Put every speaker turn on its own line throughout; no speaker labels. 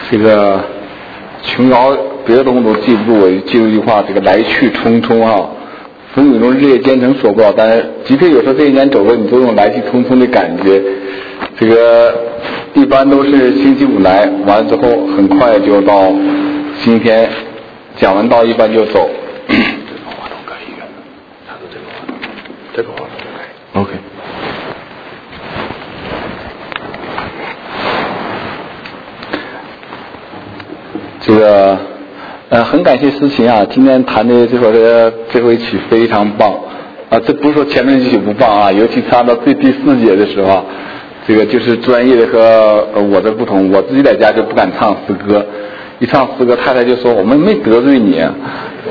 这个琼瑶别的东西都记不住，我就记住一句话：这个来去匆匆啊，风雨中日夜兼程说不到，但是即便有时候这一年走过，你都有来去匆匆的感觉。这个一般都是星期五来，完了之后很快就到星期天，讲完道一般就走。这个话筒改一个，他说这个话筒改。OK。这个很感谢思琴啊，今天弹的这首的最后一曲非常棒啊，这不是说前面几曲不棒啊，尤其唱到第4节的时候，这个就是专业的和我的不同，我自己在家就不敢唱诗歌，一唱诗歌太太就说我们没得罪你啊。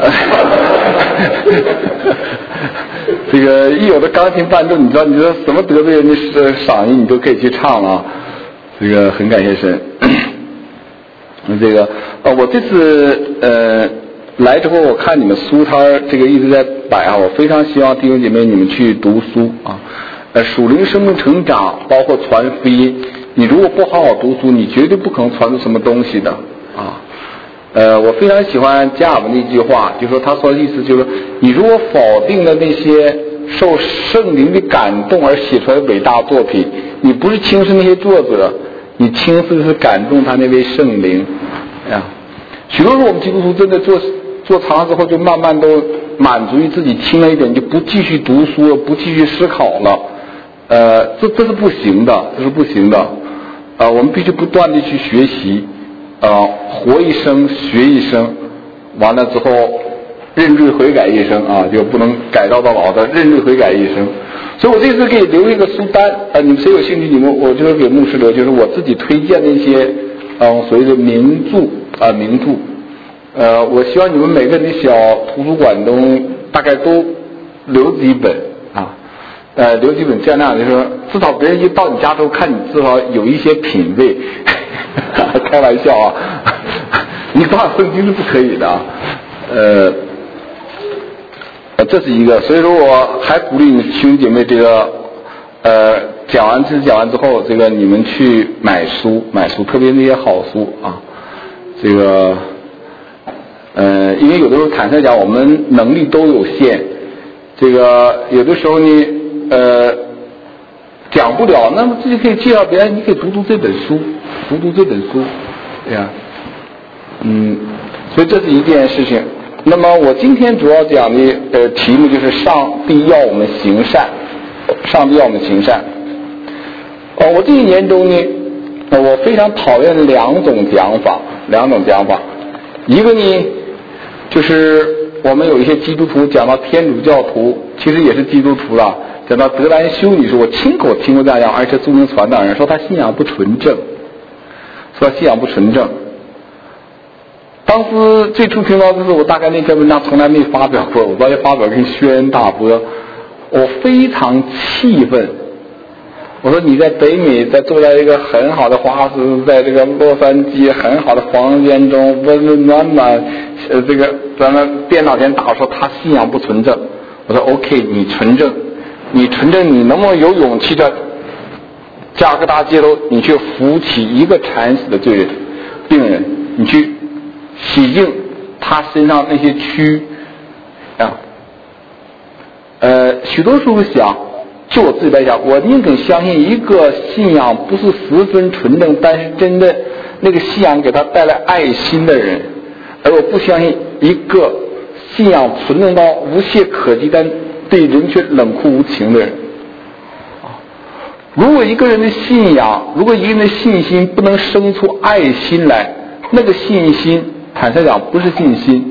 这个一有的钢琴伴奏，你知道什么得罪人的嗓音你都可以去唱啊，这个很感谢神。这个我这次来之后，我看你们书摊这个一直在摆啊，我非常希望弟兄姐妹你们去读书啊，属灵生命成长，包括传福音。你如果不好好读书，你绝对不可能传出什么东西的啊。我非常喜欢加尔文的一句话，就是说他说的意思就是说，你如果否定了那些受圣灵的感动而写出来的伟大作品，你不是轻视那些作者，你轻视是感动他那位圣灵呀。许多时候我们基督徒真的做长了之后，就慢慢都满足于自己轻了一点，就不继续读书了，不继续思考了。这是不行的，这是不行的。我们必须不断的去学习，活一生学一生，完了之后认罪悔改一生啊，就不能改到老的，认罪悔改一生。所以我这次给留一个书单，你们谁有兴趣，我就是给牧师留，就是我自己推荐的一些所谓的名著。我希望你们每个人的小图书馆中大概都留几本啊，留几本，这样那样，就是说至少别人一到你家之后看你至少有一些品味。开玩笑啊，你光圣经是不可以的啊。这是一个，所以说我还鼓励你们弟兄姐妹这个讲完之后，这个你们去买书，特别那些好书啊。这个因为有的时候坦率讲，我们能力都有限，这个有的时候呢讲不了，那么自己可以介绍别人，你可以读这本书，对呀，所以这是一件事情。那么我今天主要讲的题目就是上帝要我们行善，我这一年中呢，我非常讨厌两种讲法，一个呢就是我们有一些基督徒讲到天主教徒，其实也是基督徒了，讲到德兰修女士，我亲口听过这样，而且著名传道人说他信仰不纯正。当时最初听到的是，我大概那篇文章从来没发表过，我把它发表跟轩然大波，我非常气愤。我说你在北美，住在一个很好的华师，在这个洛杉矶很好的房间中，温温暖暖，这个咱们电脑前打说他信仰不纯正。我说 OK， 你纯正，你能不能有勇气在加尔各答街头，你去扶起一个惨死的病人，你去洗净他身上那些蛆啊？许多时候想，就我自己来讲，我宁肯相信一个信仰不是十分纯正，但是真的那个信仰给他带来爱心的人，而我不相信一个信仰纯正到无懈可击，但对人却冷酷无情的人。如果一个人的信仰，如果一个人的信心不能生出爱心来，那个信心坦率讲不是信心。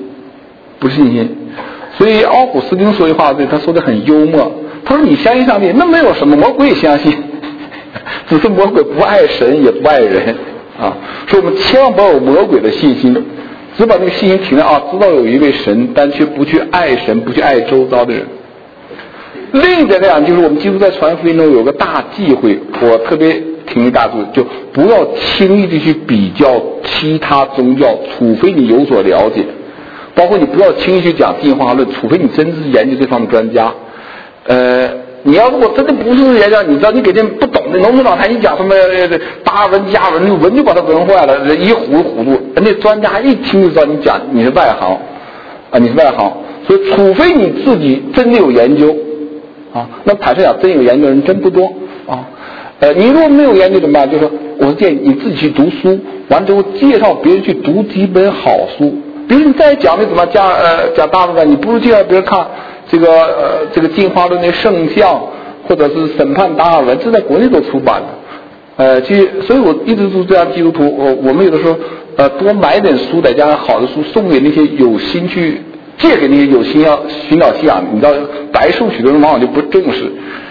所以奥古斯丁说一话，他说的很幽默，他说你相信上帝，那没有什么，魔鬼也相信，只是魔鬼不爱神也不爱人啊。所以我们千万不要有魔鬼的信心，只把那个信心停在知道有一位神，但却不去爱神，不去爱周遭的人。另一点来讲，就是我们基督在传福音中有个大忌讳，我特别挺一大注意，就不要轻易的去比较其他宗教，除非你有所了解，包括你不要轻易去讲进化论，除非你真是研究这方面专家。 你要如果真的不是研究，你知道你给这不懂的农村老太你讲什么达尔文、加尔文，文就把他文坏了，一糊涂。人家专家一听就知道你讲你是外行啊，你是外行。所以除非你自己真的有研究啊，那坦率讲，真有研究人真不多啊。你如果没有研究怎么办？就是说，我建议你自己去读书，完之后介绍别人去读几本好书。比如你再讲的怎么讲大部分，你不如介绍别人看这个进化论的圣像，或者是审判达尔文，这在国内都出版的。所以我一直都这样，基督徒，我们有的时候多买点书，再加上好的书送给那些有心去借给那些有心要寻找信仰。你知道白书许多人往往就不重视。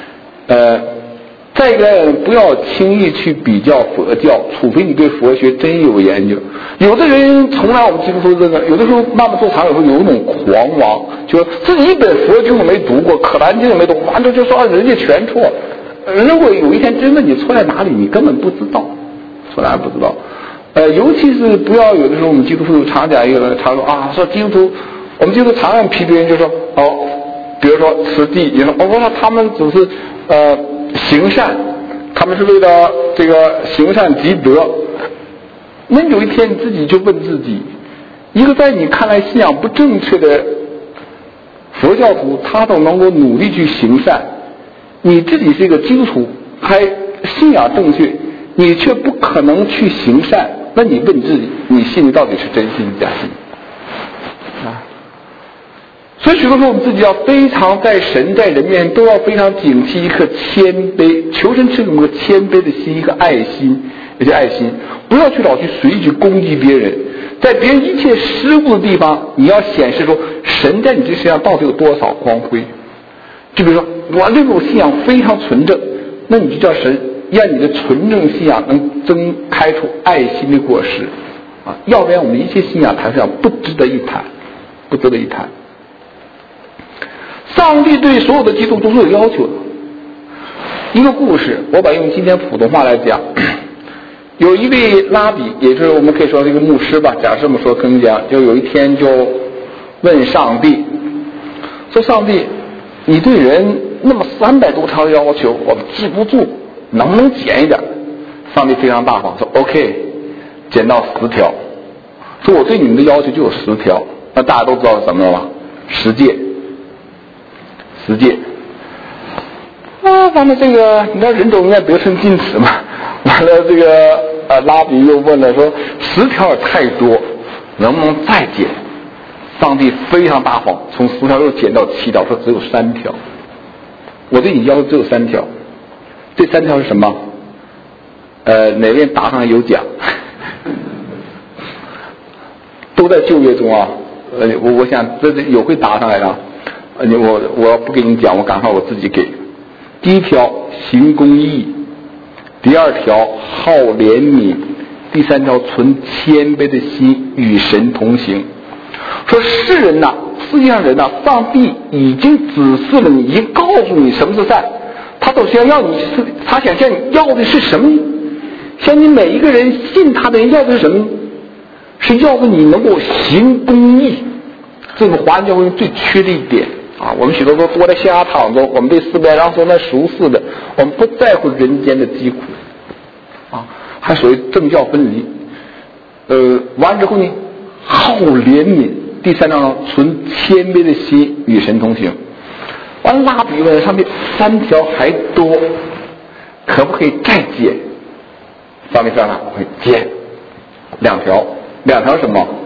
再一个，不要轻易去比较佛教，除非你对佛学真有研究。有的人从来我们基督徒这个，有的时候慢慢做长，有时候有一种狂妄，就自己一本佛经都没读过，可兰经都没读，完了就说人家全错。如果有一天真问你错在哪里，你根本不知道，从来不知道。尤其是不要有的时候我们基督徒常讲一个常说啊，说基督徒，我们基督徒常常批别人就说比如说持地，你说我说他们只是行善，他们是为了这个行善积德。那有一天你自己就问自己，一个在你看来信仰不正确的佛教徒，他都能够努力去行善，你自己是一个基督徒，还信仰正确，你却不可能去行善，那你问自己，你心里到底是真信假信啊？所以许多时候我们自己要非常在神在人面前都要非常警惕一颗谦卑，求神赐我们个谦卑的心，一个爱心，一些爱心，不要去老去随意去攻击别人，在别人一切失误的地方，你要显示说神在你这身上到底有多少光辉。就比如说我这种信仰非常纯正，那你就叫神让你的纯正信仰能增开出爱心的果实啊，要不然我们一切信仰谈上不值得一谈，不值得一谈。上帝对所有的基督徒都是有要求的。一个故事，我把用今天普通话来讲，有一位拉比，也就是我们可以说是一个牧师吧，假设这么说跟你讲，就有一天就问上帝，说上帝，你对人那么300多条要求，我们记不住，能不能减一点？上帝非常大方，说 OK， 减到10条。说我对你们的要求就有10条，那大家都知道是什么了吧？10戒。10戒啊，完了这个，你知道人总应该得寸进尺嘛。完了这个拉比又问了，说10条也太多，能不能再减？上帝非常大方，从10条又减到7条，说只有3条。我对你要求只有3条，这3条是什么？哪位答上有奖？都在就业中啊。我想这有会答上来的。我不给你讲，我赶快我自己给。第1条行公义，第2条好怜悯，第3条存谦卑的心与神同行。说世人呐，世界上人呐，上帝已经指示了你，已经告诉你什么是善，他首先要你，他想向你要的是什么呢？向你每一个人信他的人要的是什么呢？是要的你能够行公义。这个华人教会最缺的一点啊，我们许多都活在象牙塔中，我们对400让说那熟识的，我们不在乎人间的疾苦啊，还属于政教分离。完之后呢，好怜悯。第3条呢，存谦卑的心与神同行。完拉比问上面3条还多，可不可以再减？上面说了，我会减2条。2条什么？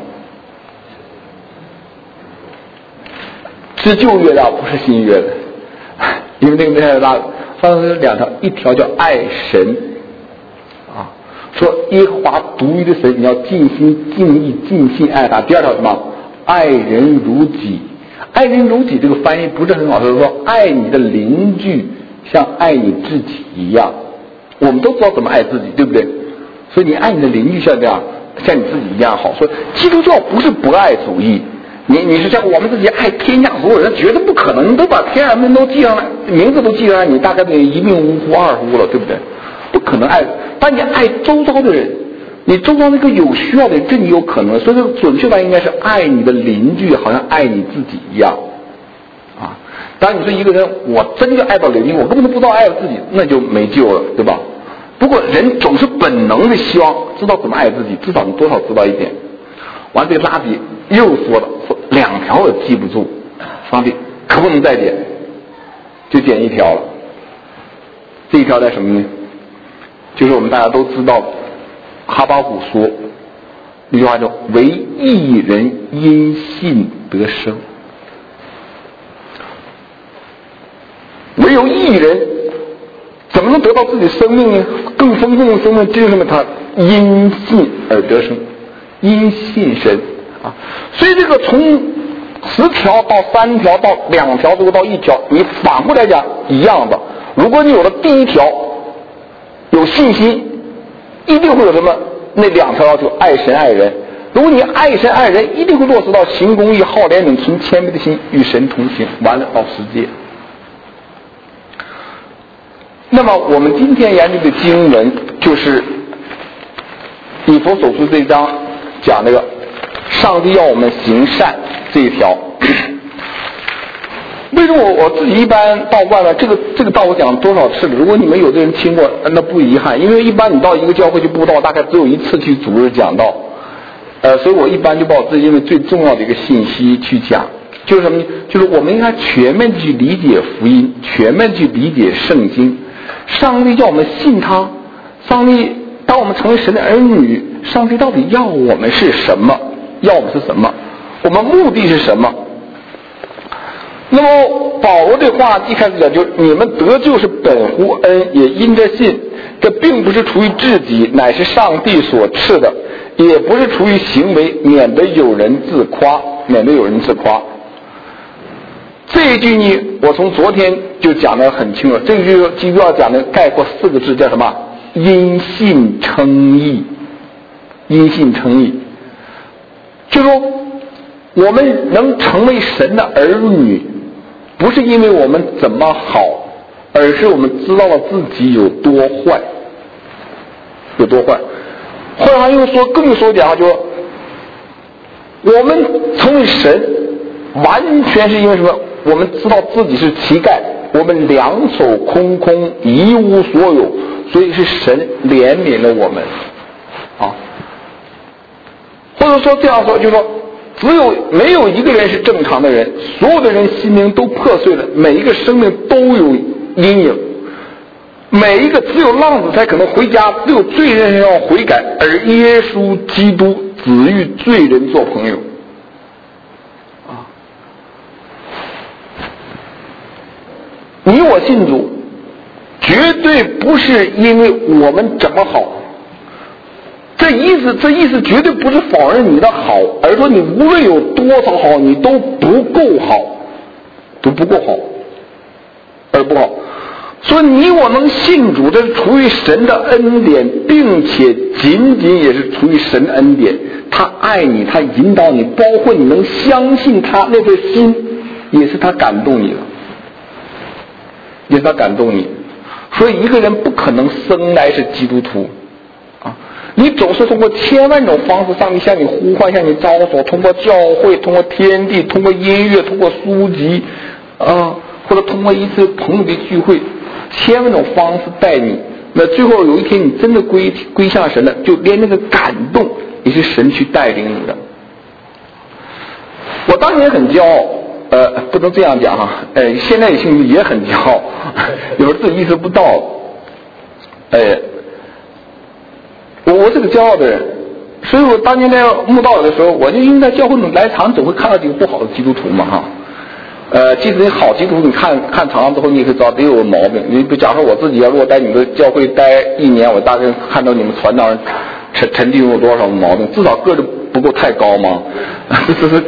是旧约的，不是新约的，因为那个没太大。上面2条，1条叫爱神啊，说耶和华独一的神，你要尽心尽意尽心爱他。第2条什么？爱人如己。爱人如己这个翻译不是很好，就是说爱你的邻居像爱你自己一样。我们都知道怎么爱自己，对不对？所以你爱你的邻居像这样，像你自己一样好。所以基督教不是不爱主义，你是像我们自己爱天下所有人，绝对不可能，都把天下人都记上来，名字都记上来，你大概得一命呜呼二呼了，对不对？不可能爱，但你爱周遭的人，你周遭那个有需要的人，这你有可能。所以说准确的应该是爱你的邻居，好像爱你自己一样啊。 当然你说一个人我真就爱到了，我根本都不知道爱自己，那就没救了，对吧？不过人总是本能的希望知道怎么爱自己，至少你多少知道一点。完这个蜡笔又说了，说2条我记不住，上帝可不能再点，就点1条了。这一条在什么呢？就是我们大家都知道哈巴谷说那句话叫唯一人因信得生，唯有一人怎么能得到自己生命呢？更丰富的生命就是什么？他因信而得生，因信神啊。所以这个从10条到3条到2条，最后到1条，你反过来讲一样的。如果你有了第1条有信心，一定会有什么？那2条要求，爱神爱人。如果你爱神爱人，一定会落实到行公义、好怜悯、存谦卑的心，与神同行，完了到世界。那么我们今天研究的经文就是以弗所书这一章讲那个上帝要我们行善这一条。为什么我自己一般到外面，这个道我讲多少次了？如果你们有的人听过，那不遗憾，因为一般你到一个教会就布道，大概只有1次去主日讲道，所以我一般就把我自己认为最重要的一个信息去讲，就是什么呢？就是我们应该全面去理解福音，全面去理解圣经。上帝叫我们信他，上帝当我们成为神的儿女，上帝到底要我们是什么？要我们是什么？我们目的是什么？那么保罗的话一开始讲，就是你们得救是本乎恩，也因着信。这并不是出于自己，乃是上帝所赐的；也不是出于行为，免得有人自夸，免得有人自夸。这一句呢，我从昨天就讲得很清楚。这一句基督要讲的概括4个字，叫什么？因信称义。因信称义，就说我们能成为神的儿女，不是因为我们怎么好，而是我们知道了自己有多坏，有多坏。后来又说，更说讲，就说我们成为神，完全是因为什么？我们知道自己是乞丐，我们两手空空，一无所有，所以是神怜悯了我们啊。或者说这样说，就是说没有一个人是正常的人，所有的人心灵都破碎了，每一个生命都有阴影，每一个只有浪子才可能回家，只有罪人要悔改，而耶稣基督只与罪人做朋友啊。你我信主绝对不是因为我们怎么好，这意思绝对不是否认你的好，而说你无论有多少好，你都不够好，都不够好，而不好。所以你我能信主，这是出于神的恩典，并且仅仅也是出于神的恩典。他爱你，他引导你，包括你能相信他那份心，也是他感动你的，也是他感动你。所以一个人不可能生来是基督徒啊！你总是通过千万种方式，上帝向你呼唤，向你招手，通过教会，通过天地，通过音乐，通过书籍或者通过一次朋友的聚会，千万种方式带你。那最后有一天你真的归向神了，就连那个感动也是神去带领你的。我当年很骄傲，不能这样讲哈，现在性也很骄傲，有时候自己意识不到，我是个骄傲的人，所以我当年在慕道的时候，我就因为在教会来场总会看到几个不好的基督徒嘛哈。即使你好基督徒，你看长之后，你也可以知道得有毛病。你比假如说我自己如果在你们的教会待1年，我大概看到你们传道人曾经有多少毛病，至少个子不够太高嘛。这是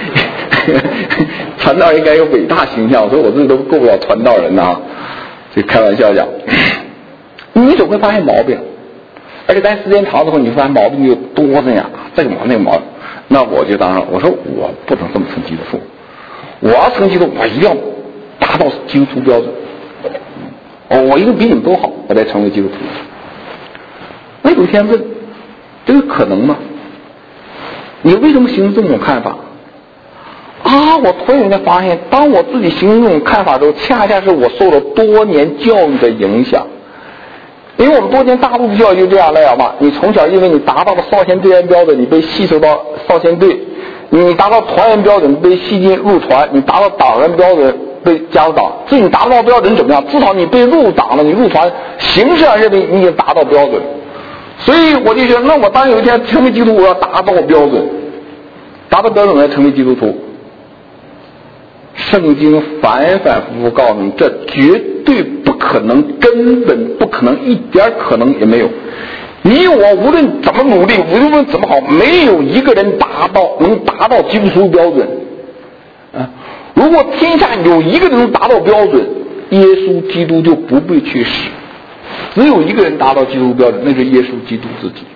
传道应该有伟大形象，所以我自己都够不了传道人呐。这开玩笑讲，你总会发现毛病，而且待时间长之后，你发现毛病就多着呀，这个毛那个毛。那我就当然我说我不能这么成基督徒。我要成基督徒，我一定要达到基督徒标准。我一定比你们都好，我才成为基督徒。那有一天问，这个可能吗？你为什么形成这种看法？ 我突然间发现，当我自己形成这种看法的时候，恰恰是我受了多年教育的影响。因为我们多年大陆的教育就这样来讲嘛，你从小因为你达到了少先队员标准，你被吸收到少先队；你达到团员标准，被吸进入团；你达到党员标准，被加入党。至于你达不到标准怎么样？至少你被入党了，你入团，形式上认为你已经达到标准。所以我就觉得，那我当有一天成为基督徒，我要达到标准，达到标准我要成为基督徒。圣经反反复复告诉你，这绝对不可能，根本不可能，一点可能也没有。你我无论怎么努力，无论怎么好，没有一个人能达到基督徒标准。如果天下有一个人能达到标准，耶稣基督就不会去世。只有一个人达到基督标准，那就是耶稣基督自己。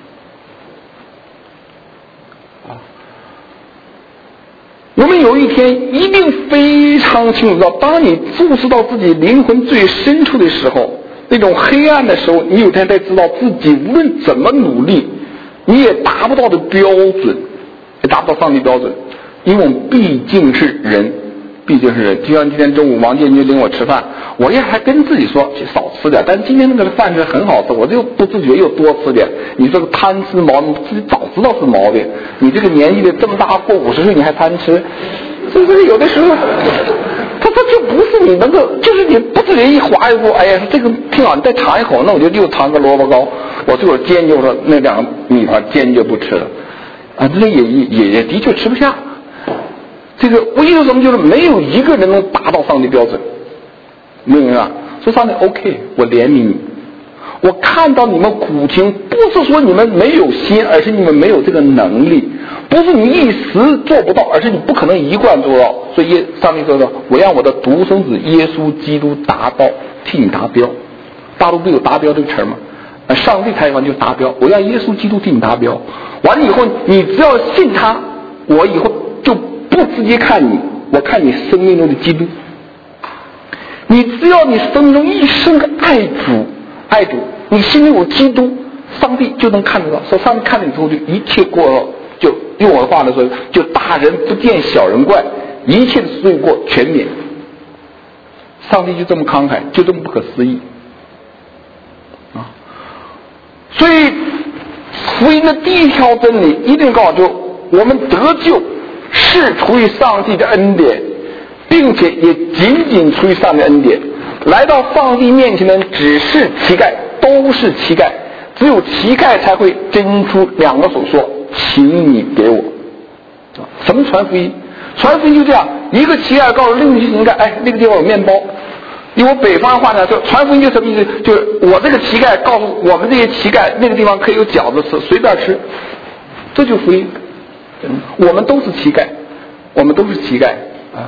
我们有一天一定非常清楚到，当你注视到自己灵魂最深处的时候，那种黑暗的时候，你有一天才知道自己无论怎么努力，你也达不到的标准，也达不到上帝标准，因为我们毕竟是人。毕竟是人，就像今天中午王建军领我吃饭，我也还跟自己说少吃点，但今天那个饭是很好吃，我就不自觉又多吃点。你这个贪吃毛病，自己早知道是毛病。你这个年纪的这么大，过50岁你还贪吃，这个有的时候，他就不是你能够，就是你不自觉一划一步，哎呀，这个挺好，你再尝一口，那我就又尝个萝卜糕，我这会儿坚决说那2个米饭坚决不吃了，这也的确吃不下。这个唯一的什么就是没有一个人能达到上帝标准，明白吗？说上帝 OK， 我怜悯你，我看到你们苦情，不是说你们没有心，而是你们没有这个能力，不是你一时做不到，而是你不可能一贯做到。所以上帝说的，我让我的独生子耶稣基督达到，替你达标。大陆不有达标这个词吗？上帝才完就达标，我让耶稣基督替你达标。完了以后，你只要信他，我以后就不直接看你，我看你生命中的基督。你只要你生命中一生爱主，你心里有基督，上帝就能看得到。说上帝看了以后，就一切过了，就用我的话来说，就大人不见小人怪，一切的罪过全免。上帝就这么慷慨，就这么不可思议啊！所以福音的第一条真理一定告诉就我们得救是出于上帝的恩典，并且也仅仅出于上帝的恩典。来到上帝面前的人只是乞丐，都是乞丐，只有乞丐才会伸出2个手说请你给我。什么传福音？传福音就这样，一个乞丐告诉另一个乞丐，哎，那个地方有面包。因为北方话呢，就传福音就什么意思？就是我这个乞丐告诉我们这些乞丐，那个地方可以有饺子吃，随便吃，这就福音。我们都是乞丐，我们都是乞丐啊。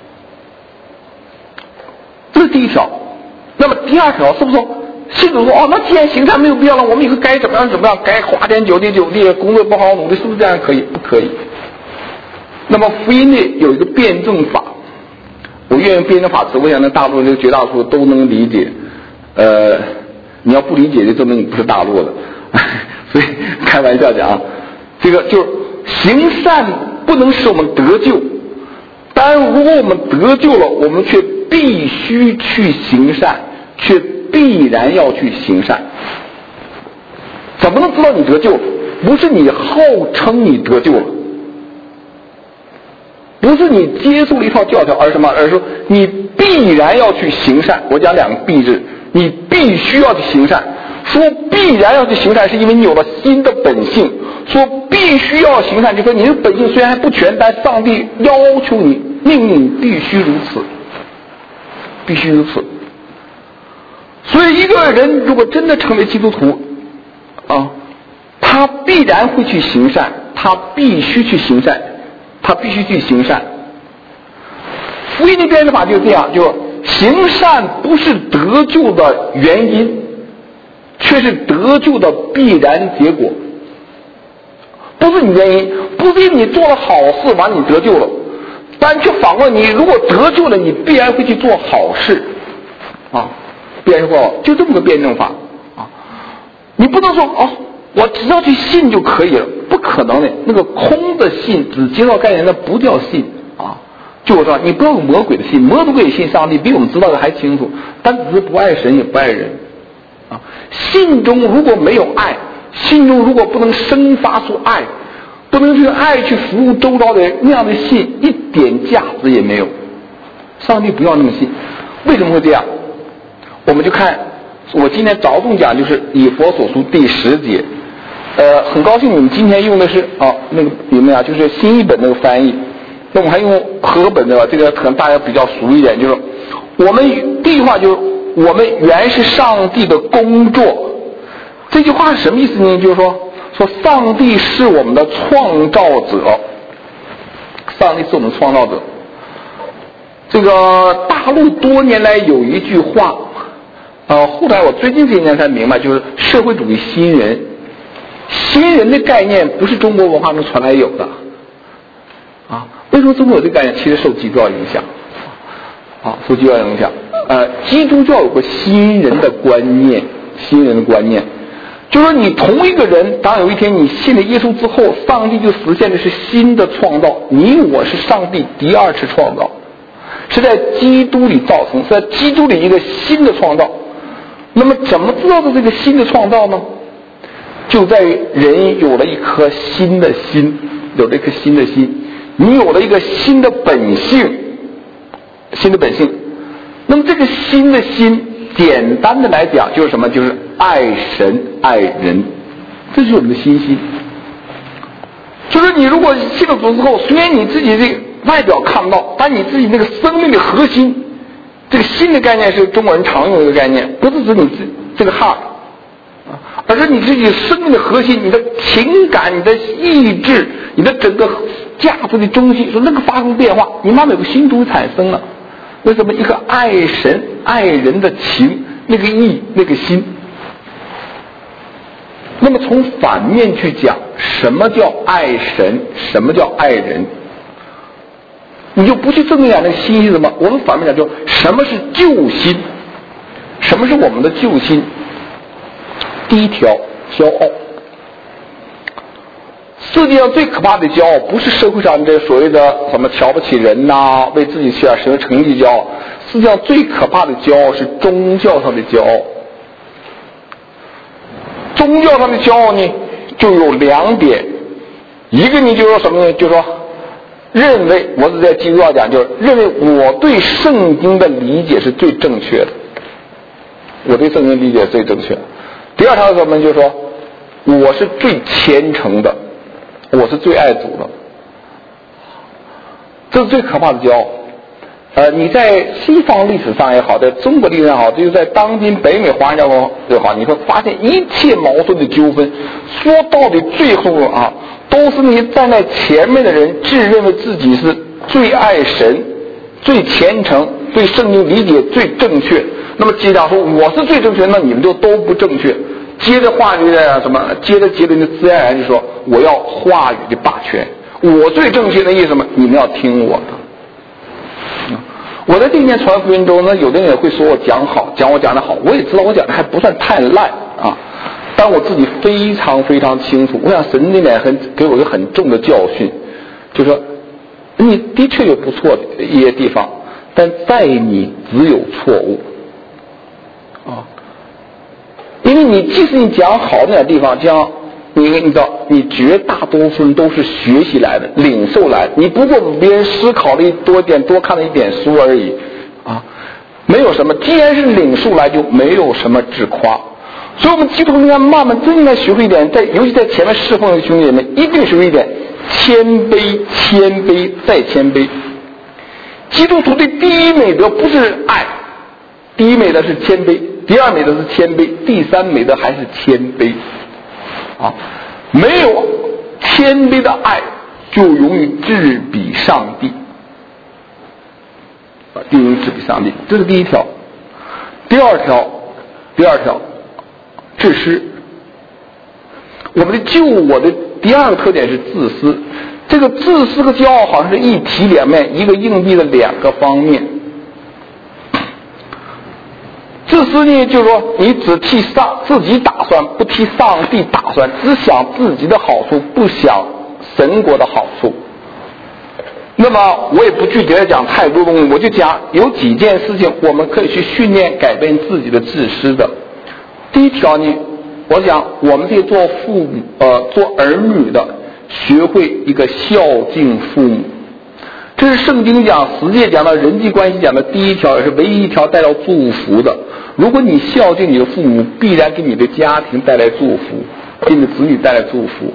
这是第一条。那么第二条是不是说信主说哦，那既然行善没有必要了，我们以后该怎么样，该花天酒地，工作不好好努力，是不是这样可以？不可以。那么福音里有一个辩证法，我愿意辩证法词，我想那大陆人绝大多数都能理解。你要不理解就证明你不是大陆的，所以开玩笑讲，这个就是行善不能使我们得救，但如果我们得救了，我们却必须去行善，却必然要去行善。怎么能知道你得救了？不是你号称你得救了，不是你接受了一套教条，而什么？而是说你必然要去行善。我讲2个必字，你必须要去行善。说必然要去行善，是因为你有了新的本性。说必须要行善，就说你的本性虽然还不全，但上帝要求你，命令你必须如此，必须如此。所以一个人如果真的成为基督徒啊，他必然会去行善，他必须去行善，他必须去行善。福音的辩证法就是这样，就行善不是得救的原因，却是得救的必然结果。不是你原因，不是因为你做了好事完你得救了，但却反过你如果得救了，你必然会去做好事啊，必然会就这么个辩证法啊。你不能说哦，我只要去信就可以了，不可能的。那个空的信只接受概念，那不叫信啊。 就我说，你不要有魔鬼的心，魔鬼信上帝比我们知道的还清楚，但只是不爱神也不爱人啊。心中如果没有爱，心中如果不能生发出爱，不能用爱去服务周遭的人，那样的信一点价值也没有。上帝不要那么信，为什么会这样？我们就看，我今天着重讲就是以弗所书第10节。很高兴你们今天用的是那个你们就是新译本那个翻译。那我们还用和本的，这个可能大家比较熟一点，就是我们第一句话就是我们原是上帝的工作。这句话是什么意思呢？就是说上帝是我们的创造者，上帝是我们的创造者。这个大陆多年来有一句话，后来我最近这些年才明白，就是社会主义新人。新人的概念不是中国文化中传来有的啊。为什么中国有这个概念？其实受基督教影响啊，受基督教影响。基督教有个新人的观念，就是说你同一个人，当有一天你信了耶稣之后，上帝就实现的是新的创造，你我是上帝第二次创造，是在基督里造成，是在基督里一个新的创造。那么怎么知道的这个新的创造呢？就在于人有了一颗新的心，你有了一个新的本性，那么这个新的心，简单的来讲就是什么？就是爱神爱人，这就是我们的新心。就是你如果信了主之后，虽然你自己这个外表看不到，但你自己那个生命的核心，这个新的概念是中国人常用的一个概念，不是指你这个 heart，而是你自己生命的核心，你的情感、你的意志、你的整个价值的中心，说那个发生变化，你慢慢有个新东西产生了。为什么？一个爱神爱人的情，那个意，那个心。那么从反面去讲，什么叫爱神，什么叫爱人，你就不去正面讲那个心是什么。我们反面讲，就什么是救心，什么是我们的救心。第一条，骄傲。世界上最可怕的骄傲，不是社会上这所谓的什么瞧不起人呐，为自己取点什么成绩骄傲。世界上最可怕的骄傲是宗教上的骄傲。宗教上的骄傲呢，就有2点，一个呢就是说什么呢？就是说，认为我是在基督教讲，就是认为我对圣经的理解是最正确的，第二条是什么？就是说，我是最虔诚的，我是最爱主的，这是最可怕的骄傲。你在西方历史上也好，在中国历史上也好，就是在当今北美华人教会也好，你会发现一切矛盾的纠纷，说到底最后都是那些站在前面的人自认为自己是最爱神、最虔诚、对圣经理解最正确。那么接着说我是最正确，那你们就都不正确。接着话就在什么？接着你自然而然就说我要话语的霸权，我最正确的意思什么？你们要听我的。我在第一年传福音中呢，有的人也会说我讲我讲的好，我也知道我讲的还不算太烂啊，但我自己非常非常清楚，我想神那边给我一个很重的教训，就是说你的确有不错的一些地方，但在你只有错误啊，因为你即使你讲好那点地方，讲你知道，你绝大多数人都是学习来的，领受来的，你不过别人思考了多一点，多看了一点书而已啊，没有什么。既然是领受来，就没有什么自夸。所以我们基督徒应该慢慢真应该学会一点，尤其在前面侍奉的兄弟姐妹，一定学会一点谦卑再谦卑。基督徒的第一美德不是爱，第一美德是谦卑，第二美德是谦卑，第三美德还是谦卑啊！没有谦卑的爱，就容易自比上帝啊，就容易自比上帝。这是第一条。第二条，自私。我们的救我的第二个特点是自私。这个自私和骄傲好像是一体两面，一个硬币的2个方面。自私呢，就是说你只替自己打算，不替上帝打算，只想自己的好处，不想神国的好处。 那么我也不具体的讲太多东西，我就讲有几件事情我们可以去训练改变自己的自私的。第一条呢，我想我们这些做父母做儿女的，学会一个孝敬父母。这是圣经讲十诫讲的人际关系讲的第一条，也是唯一一条带到祝福的。如果你孝敬你的父母，必然给你的家庭带来祝福，给你的子女带来祝福。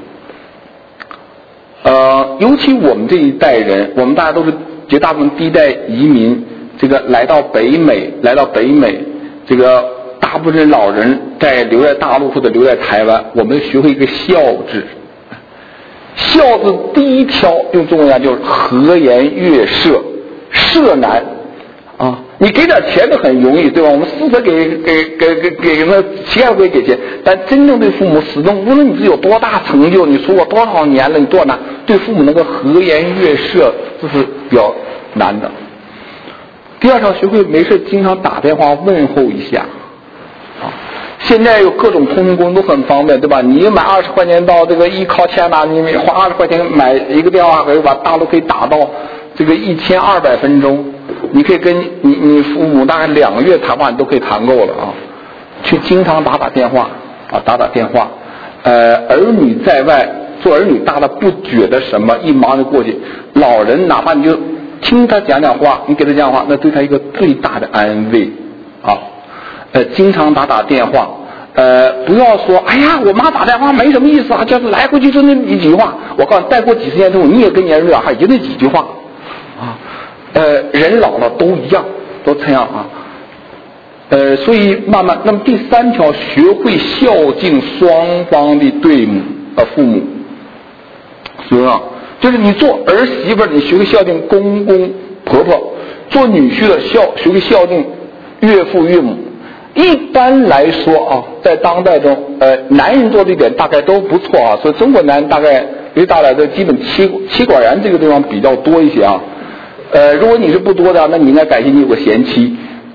尤其我们这一代人，我们大家都是绝大部分第一代移民，这个来到北美，这个大部分老人留在大陆或者留在台湾，我们学会一个孝字。孝字第一条用中文讲就是和颜悦色，色难啊！你给点钱都很容易，对吧？我们施舍给那乞丐可以给钱，但真正对父母始终，无论你自己有多大成就，你出国多少年了，你多难，对父母那个和颜悦色，这是比较难的。第二条，学会没事经常打电话问候一下啊！现在有各种通讯工都很方便，对吧？你买20块钱到这个一靠钱拿，你花20块钱买一个电话，可以把大陆可以打到这个1200分钟，你可以跟你父母大概2个月谈话你都可以谈够了啊！去经常打电话啊，打电话。儿女在外，做儿女大的不觉得什么，一忙就过去。老人哪怕你就听他讲话，你给他讲话，那对他一个最大的安慰啊。经常打电话，不要说哎呀我妈打电话没什么意思啊，就是来回去就那几句话。我告诉你，再过几十年之后，你也跟你儿女还就那几句话啊。人老了都一样，都这样啊。所以慢慢，那么第三条，学会孝敬双方的父母，是不是？就是你做儿媳妇，你学会孝敬公公婆婆；做女婿的学会孝敬岳父岳母。一般来说啊，在当代中，男人做这一点大概都不错啊，所以中国男人大概因为大概的基本妻管严这个地方比较多一些啊。如果你是不多的，那你应该感谢你有个贤妻。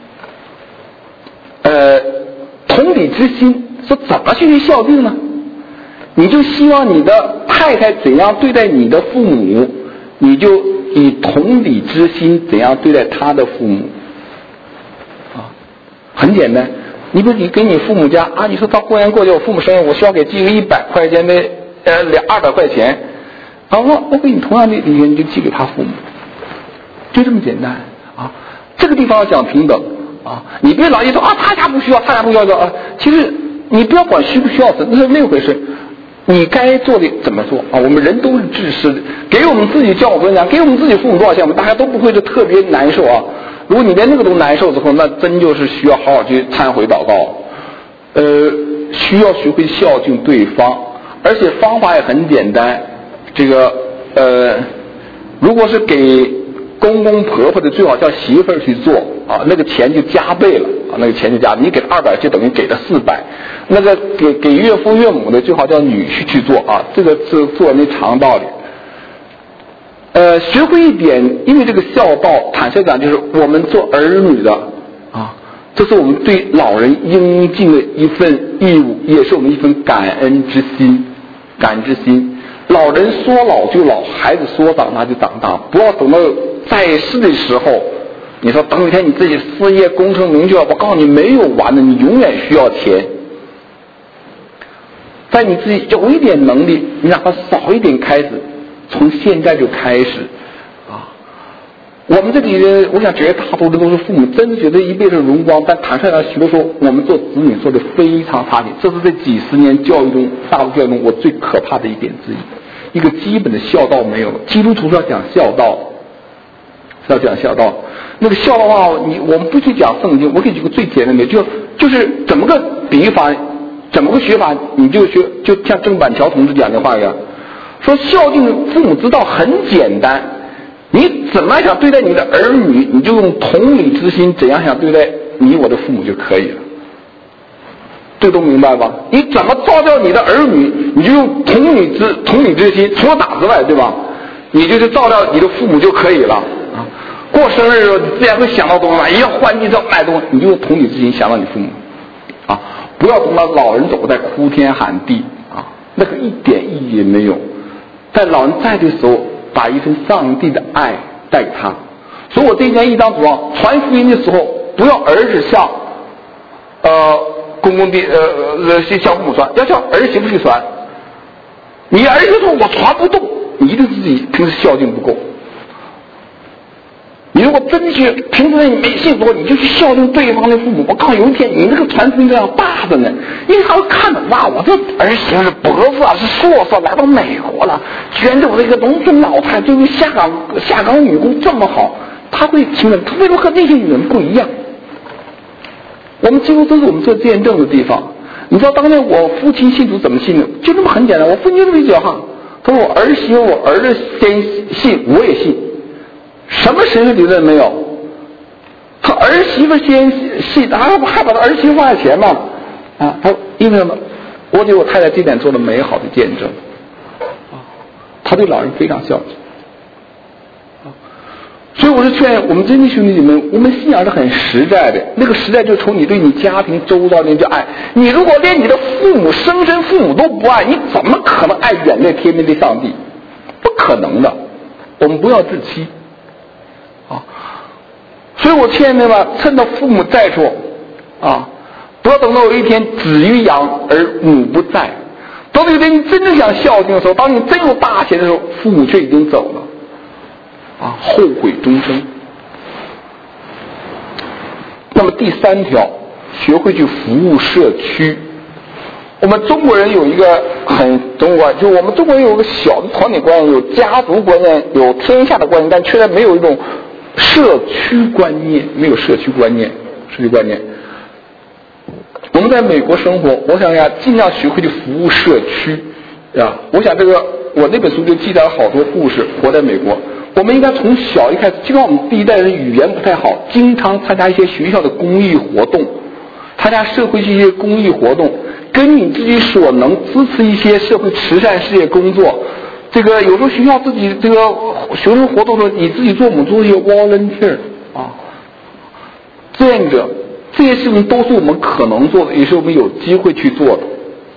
同理之心，说怎么去孝敬呢？你就希望你的太太怎样对待你的父母，你就以同理之心怎样对待他的父母。很简单，你比如你给你父母家啊，你说到过年过节我父母生日，我需要给寄个100块钱的200块钱，啊，我给你同样的礼物，你就寄给他父母，就这么简单啊。这个地方要讲平等啊，你别老一说啊他家不需要，啊，其实你不要管需不需要那是另一回事。你该做的怎么做啊？我们人都是自私的，给我们自己教我跟你讲，给我们自己父母多少钱，我们大家都不会就特别难受啊。如果你连那个都难受之后，那真就是需要好好去忏悔祷告。需要学会孝敬对方，而且方法也很简单。这个如果是给公公婆婆的，最好叫媳妇儿去做啊，那个钱就加倍了啊，那个钱就加倍，你给他200就等于给了400。那个给岳父岳母的，最好叫女婿去做啊，这个是做那长道理。学会一点，因为这个孝道，坦率讲，就是我们做儿女的啊，这是我们对老人应尽的一份义务，也是我们一份感恩之心。老人说老就老，孩子说长大就长大，不要等到在世的时候，你说等一天你自己事业功成名就了，我告诉你没有完的，你永远需要钱。在你自己有一点能力，你哪怕少一点开始。从现在就开始啊！我们这里人，我想绝大多数都是父母，真的觉得一辈子荣光，但坦率讲，许多时候我们做子女做的非常差劲，这是这几十年教育中，大陆教育中我最可怕的一点之一。一个基本的孝道没有了。基督徒是要讲孝道，那个孝道的话，我们不去讲圣经，我给你举个最简单的，就是怎么个比法，怎么个学法，你就学，就像郑板桥同志讲的话一样。说孝敬父母之道很简单，你怎么想对待你的儿女，你就用同理之心怎样想对待你我的父母就可以了。这都明白吧？你怎么照料你的儿女，你就用同理之心，除了打之外，对吧？你就是照料你的父母就可以了啊。过生日的时候，你自然会想到东西，一要换季要买东西，你就用同理之心想到你父母啊，不要等到老人走在哭天喊地啊，那个一点意义也没有。在老人在的时候， 把一份上帝的爱带给他。所以我这一年一张主啊，传福音的时候，不要儿子向公公的向父母传，要叫儿媳妇去传。你儿媳妇说我传不动，你一定自己平时孝敬不够。你如果真去平时你没信主，你就去孝敬对方的父母。我告诉你，有一天你那个传福音量大着呢，因为他会看到哇，我这儿媳妇是博士啊，是硕士，来到美国了，居然我这个农村老太对于下岗女工这么好，他会听着，他为什么和那些女人不一样？我们几乎都是我们做见证的地方。你知道当年我父亲信主怎么信的？就这么很简单，我父亲就这么一句话，他说我儿媳妇，我儿子先信，我也信。什么神学理论没有？他儿媳妇先信，还把他儿媳妇花钱嘛？啊，他因为什么？我给我太太这点做了美好的见证。啊，他对老人非常孝敬。啊，所以我是劝我们真的兄弟姐妹，我们信仰是很实在的。那个实在就从你对你家庭周遭的人就爱。你如果连你的父母生身父母都不爱，你怎么可能爱远在天边的上帝？不可能的。我们不要自欺。啊，所以我劝你们，趁到父母在处，啊，不要等到有一天子欲养而母不在。等到有一天你真正想孝敬的时候，当你真有大钱的时候，父母却已经走了，啊，后悔终生。那么第三条，学会去服务社区。我们中国人有一个很中国，就我们中国人有一个小的团体观念，有家族观念，有天下的观念，但却没有一种社区观念，没有社区观念。我们在美国生活，我想呀，尽量学会去服务社区啊。我想我那本书就记载了好多故事。活在美国，我们应该从小一开始，就像我们第一代人语言不太好，经常参加一些学校的公益活动，参加社会一些公益活动，跟你自己所能支持一些社会慈善事业工作。这个有时候学校自己这个学生活动的时候，你自己做一些 volunteer 啊，志愿者，这些事情都是我们可能做的，也是我们有机会去做的。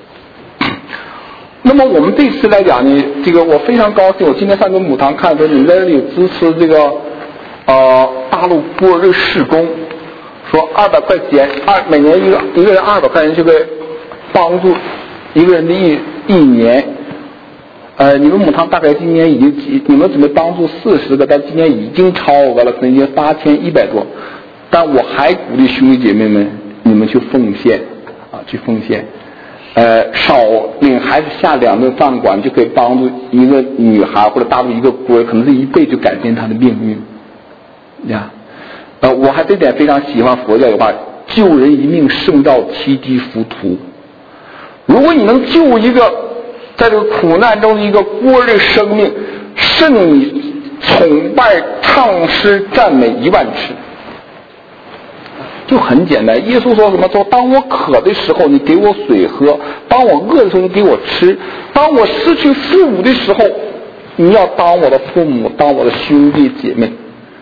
那么我们这次来讲呢，这个我非常高兴，我今天上个母堂看说你们在这里支持这个大陆孤儿这个事工，说200块钱，每年一个人200块钱就可以帮助一个人的一年。你们母堂大概今年已经，你们准备帮助40个，但今年已经超额了，可能已经8100多。但我还鼓励兄弟姐妹们，你们去奉献啊，去奉献。少领孩子下2顿饭馆，就可以帮助一个女孩或者大陆一个孤儿，可能是一辈子改变她的命运。呀，我还这点非常喜欢佛教的话，救人一命胜造7级浮屠。如果你能救一个在这个苦难中的一个孤儿的生命，胜你崇拜、唱诗、赞美1万次。就很简单，耶稣说什么？说当我渴的时候，你给我水喝；当我饿的时候，你给我吃；当我失去父母的时候，你要当我的父母，当我的兄弟姐妹。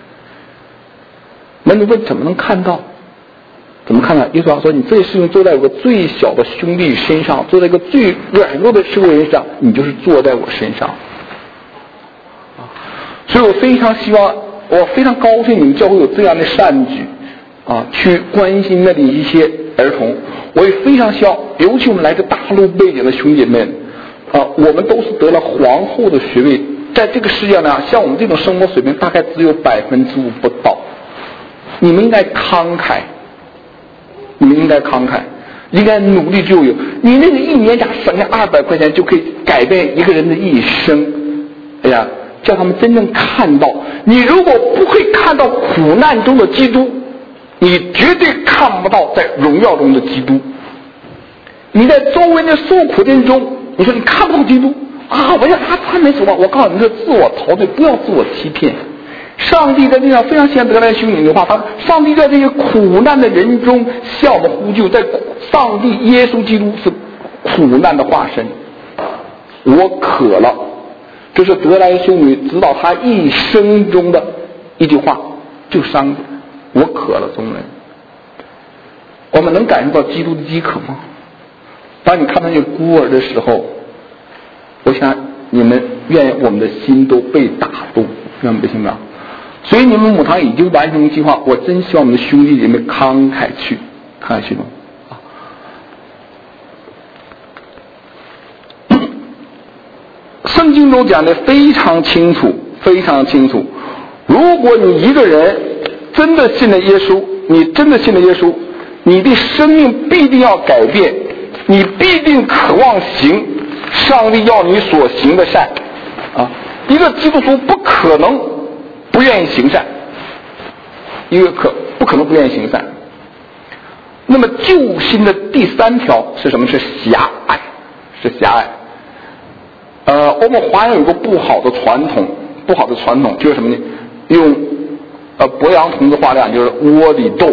那你问怎么能看到？怎么看到？耶稣说你这些事情做在有个最小的兄弟身上，做在一个最软弱的社会人上，你就是做在我身上。所以我非常希望，我非常高兴你们教会有这样的善举。去关心那里一些儿童，我也非常希望，尤其我们来自大陆背景的兄弟们，我们都是得了皇后的学位，在这个世界上，像我们这种生活水平大概只有5%不到。你们应该慷慨，应该努力就有。你那个一年假省下200块钱，就可以改变一个人的一生。哎呀，叫他们真正看到，你如果不会看到苦难中的基督，你绝对看不到在荣耀中的基督。你在周围的受苦的人中，你说你看不到基督啊！我要他没什么，我告诉你，是自我陶醉，不要自我欺骗。上帝在这样非常显得来兄弟的话，上帝在这些苦难的人中向我们呼救，在上帝耶稣基督是苦难的化身。我渴了，这是德莱修女指导他一生中的一句话，就上帝。我渴了，众人，我们能感受到基督的饥渴吗？当你看到那些孤儿的时候，我想你们愿我们的心都被打动，愿我们的心啊。所以你们母堂已经完成计划，我真希望我们的兄弟姐妹慷慨去弄啊。圣经中讲的非常清楚，非常清楚。如果你一个人真的信了耶稣，你真的信了耶稣，你的生命必定要改变，你必定渴望行上帝要你所行的善啊！一个基督徒不可能不愿意行善，不可能不愿意行善。那么救心的第3条是什么？是狭隘，是狭隘。我们华人有个不好的传统就是什么呢？用博洋同志话讲就是窝里斗。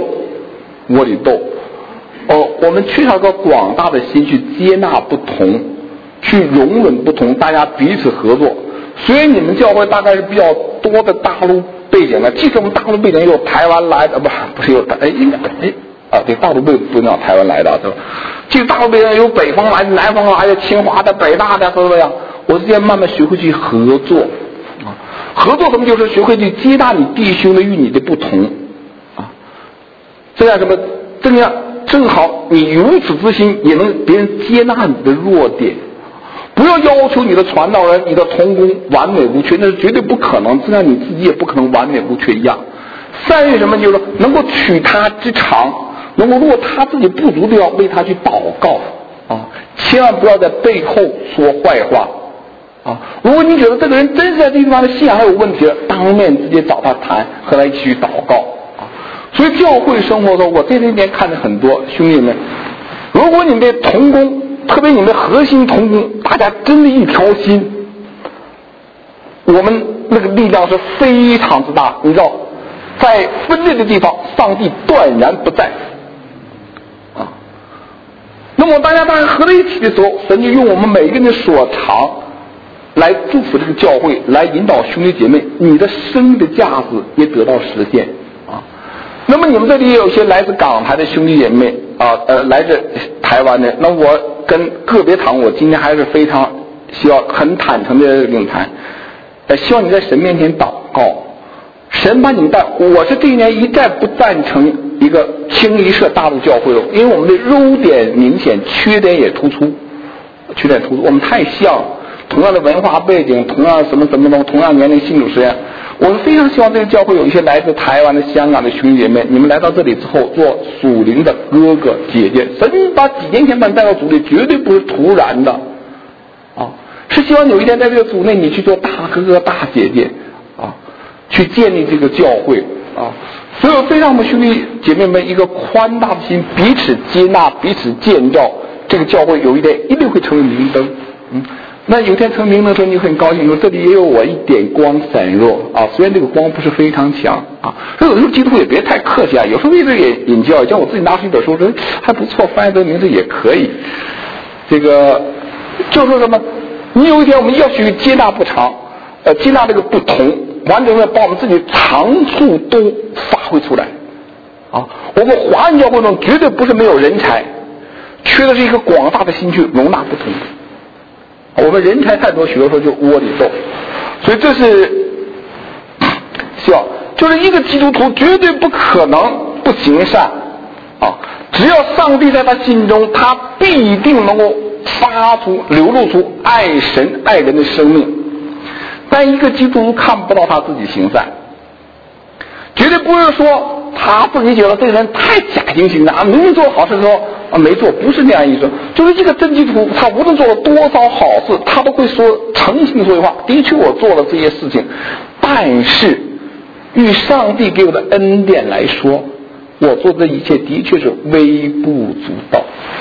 我们缺少个广大的心去接纳不同，去容忍不同，大家彼此合作。所以你们教会大概是比较多的大陆背景的，即使我们大陆背景有台湾来的，不是有对，大陆不能叫台湾来的，对吧？即使大陆背景有北方来的、南方来的、清华的、北大的，怎么样？我之前慢慢学会去合作啊，合作什么？就是学会去接纳你弟兄的与你的不同啊，这样正好你如此之心，也能别人接纳你的弱点。不要要求你的传道人、你的同工完美无缺，那是绝对不可能，就像你自己也不可能完美无缺一样。善于什么？就是说能够取他之长，能够如果他自己不足的，要为他去祷告啊，千万不要在背后说坏话啊。如果你觉得这个人真是在这地方的信仰还有问题了，当面直接找他谈，和他一起去祷告啊。所以教会生活中，我在那边看着很多兄弟们，如果你们同工，特别你们核心同工，大家真的一条心，我们那个力量是非常之大。你知道，在分裂的地方，上帝断然不在啊。那么大家当然合在一起的时候，神就用我们每一个人的所长来祝福这个教会，来引导兄弟姐妹，你的生命的价值也得到实现啊。那么你们这里也有一些来自港台的兄弟姐妹啊，来自台湾的，那我跟个别堂，我今天还是非常希望很坦诚的跟你谈，希望你在神面前祷告，神把你们带。我是这一年一再不赞成一个清一色大陆教会了，因为我们的优点明显，缺点也突出，我们太像，同样的文化背景，同样什么同样年龄信主时间。我们非常希望这个教会有一些来自台湾的、香港的兄弟姐妹，你们来到这里之后做属灵的哥哥姐姐。神把几年前把你带到组里，绝对不是突然的啊，是希望有一天在这个组内你去做大哥哥大姐姐啊，去建立这个教会啊。所以非让我们兄弟姐妹们一个宽大的心，彼此接纳，彼此建造，这个教会有一天一定会成为明灯。那有天成名的时候，你很高兴说这里也有我一点光闪弱啊，虽然这个光不是非常强啊。所以有时候基督徒也别太客气啊，有时候一直也引教，像我自己拿出一本书说还不错，翻译这个名字也可以。这个就说什么，你有一天我们要去接纳不长，接纳这个不同，完整的把我们自己长处都发挥出来啊。我们华人教会中绝对不是没有人才，缺的是一个广大的心去容纳不同。我们人才太多，许多时候就窝里斗，所以这是希望，就是一个基督徒绝对不可能不行善啊！只要上帝在他心中，他必定能够流露出爱神爱人的生命。但一个基督徒看不到他自己行善，绝对不是说他自己觉得这个人太假惺惺的啊，明明做好事说没做，不是那样意思。就是一个真基督徒，他无论做了多少好事，他都会说诚心的说一句话：的确我做了这些事情，但是与上帝给我的恩典来说，我做这一切的确是微不足道。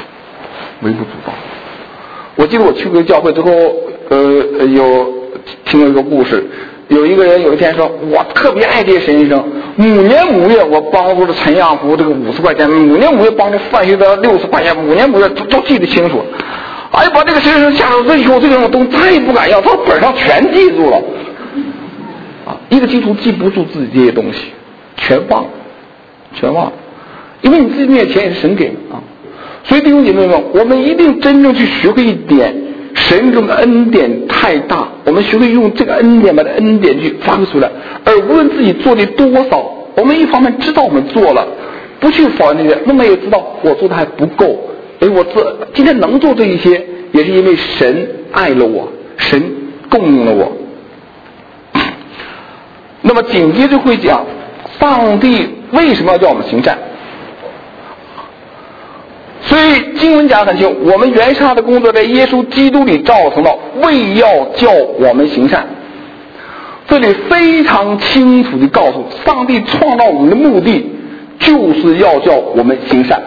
我记得我去过教会之后，有听了一个故事。有一个人有一天说，我特别爱这些神医生，5年5月我帮助了陈亚福这个50块钱，5年5月帮助范学德60块钱，5年5月都记得清楚。哎，把这个神医生吓到这以后，这个人我都再也不敢要，他本上全记住了。啊，一个基督徒记不住自己这些东西，全忘了，因为你自己那些钱也是神给的啊。所以弟兄姐妹们，我们一定真正去学会一点， 神给我们的恩典太大，我们学会用这个恩典把这恩典去发挥出来，而无论自己做的多少，我们一方面知道我们做了，不去否认这些，那么也知道我做的还不够，我今天能做这一些，也是因为神爱了我，神供应了我。那么紧接着会讲上帝为什么要叫我们行善。所以经文讲得很清楚，我们原是他的工作，在耶稣基督里造成了，为要叫我们行善。这里非常清楚地告诉，上帝创造我们的目的就是要叫我们行善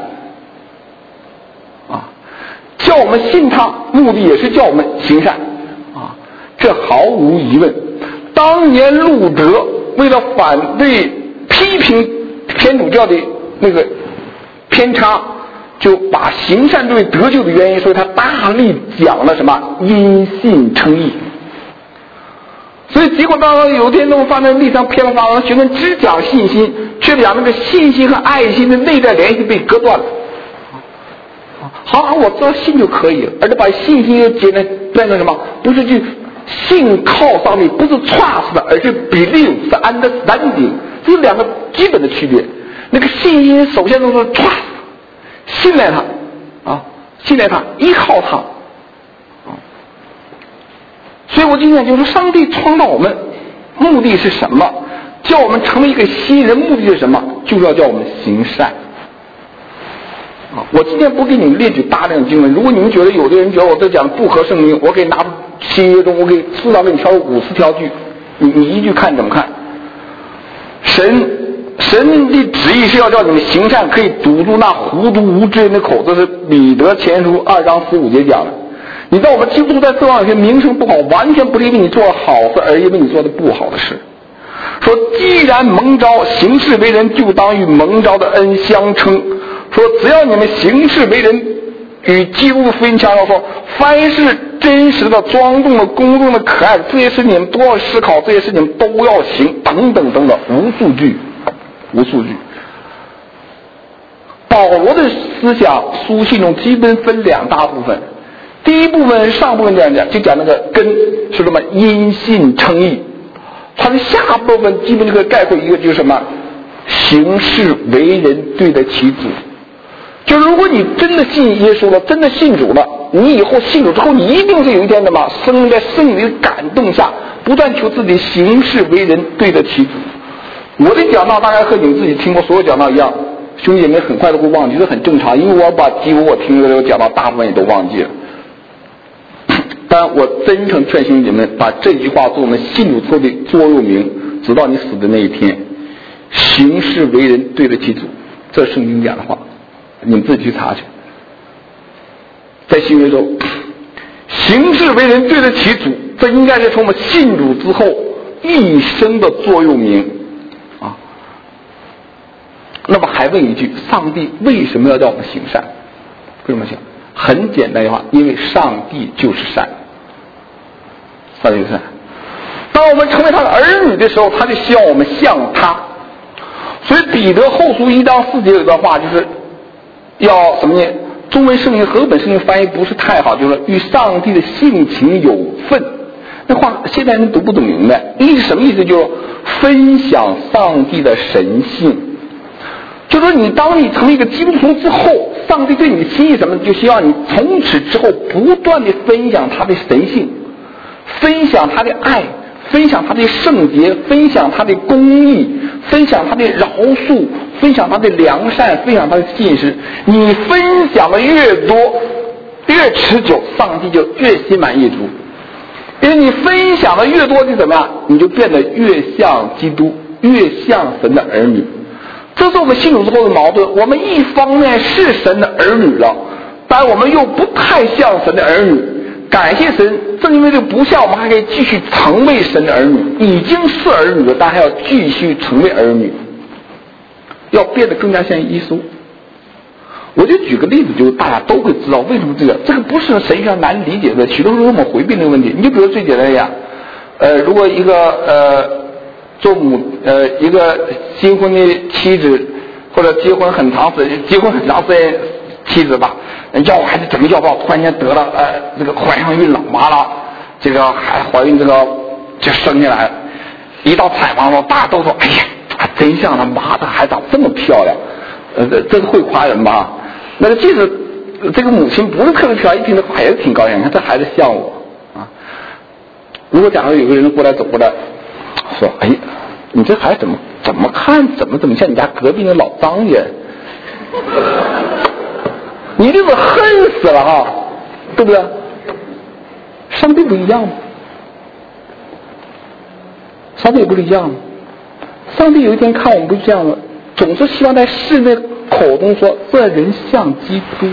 啊，叫我们信他，目的也是叫我们行善啊，这毫无疑问。当年路德为了反对批评天主教的那个偏差，就把行善作为得救的原因，所以他大力讲了什么因信称义。所以结果当有一天他们发现地上偏了发生，学生只讲信心，却讲那个信心和爱心的内在联系被割断了。好，我知道信就可以了，而且把信心又变成什么？不是去信靠上帝，不是 trust 的，而是 believe， 是 understanding， 这是两个基本的区别。那个信心首先都是 trust， 信赖他啊，信赖他，依靠他啊。所以我今天就说，上帝创造我们目的是什么？叫我们成为一个新人，目的是什么？就是要叫我们行善。我今天不给你们列举大量的经文，如果你们觉得有的人觉得我这讲不合圣经，我可以拿出新约中，我可以至少给你挑50条句，你一句看怎么看？神的旨意是要叫你们行善，可以堵住那糊涂无知人的口，这是彼得前书2章15节讲的。你知道我们基督徒在世上有些名声不好，完全不是因为你做了好事，而因为你做的不好的事。说既然蒙召行事为人，就当与蒙召的恩相称。说只要你们行事为人与基督的福音强调，说凡是真实的、庄重的、公正的、可爱的，这些事情你们都要思考，这些事情都要行，等等等等，无数句。保罗的思想书信中基本分两大部分，第一部分上部分讲就讲那个根是什么，因信称义。它的下部分基本就可以概括一个，就是什么，行事为人对得起主。就如果你真的信耶稣了，真的信主了，你以后信主之后，你一定是有一天的嘛，生在圣灵的感动下，不断求自己行事为人对得起主。我的讲道大概和你们自己听过所有讲道一样，兄弟姐妹很快都会忘记，这很正常，因为我把几乎我听的这个讲道大部分也都忘记了。但我真诚劝兄弟们把这句话做我们信主之后的座右铭，直到你死的那一天。行事为人对得起主，这是圣经讲的话，你们自己去查去。在新约中，行事为人对得起主，这应该是从我们信主之后一生的座右铭啊。那么还问一句，上帝为什么要叫我们行善？为什么行？很简单的话，因为上帝就是善。上帝就是善。当我们成为他的儿女的时候，他就希望我们像他。所以彼得后书1章4节有一段话，就是要什么呢？中文圣经和合本圣经翻译不是太好，就是与上帝的性情有份。那话现在人读不懂明白，意思什么意思？就是分享上帝的神性。就说当你成为一个基督徒之后，上帝对你的心意什么，就希望你从此之后不断的分享他的神性，分享他的爱，分享他的圣洁，分享他的公义，分享他的饶恕，分享他的良善，分享他的信实。你分享的越多越持久，上帝就越心满意足。因为你分享的越多，就怎么样？你就变得越像基督，越像神的儿女。这是我们信主之后的矛盾，我们一方面是神的儿女了，但我们又不太像神的儿女。感谢神，正因为这不像，我们还可以继续成为神的儿女。已经是儿女了，但还要继续成为儿女，要变得更加像耶稣。我就举个例子，就是大家都会知道为什么这个不是神学上难理解的，许多时候我们回避这个问题。你就比如最简单的呀，如果一个一个新婚的妻子，或者结婚很长时间妻子吧， 要孩子怎么要不到，突然间得了这个怀上孕了，完了这个怀孕这个就生下来了，一到产房了，大家都说哎呀真像他妈的孩子长这么漂亮，这是会夸人吧？那个即使这个母亲不是特别漂亮，一听这话也是挺高兴，你看这孩子像我啊。如果假如有个人走过来说，哎，你这孩子怎么看怎么像你家隔壁那老张家，你这个恨死了哈，对不对？上帝不一样吗？上帝也不是一样吗？上帝有一天看我们不是这样的，总是希望在世内口中说这人像基督。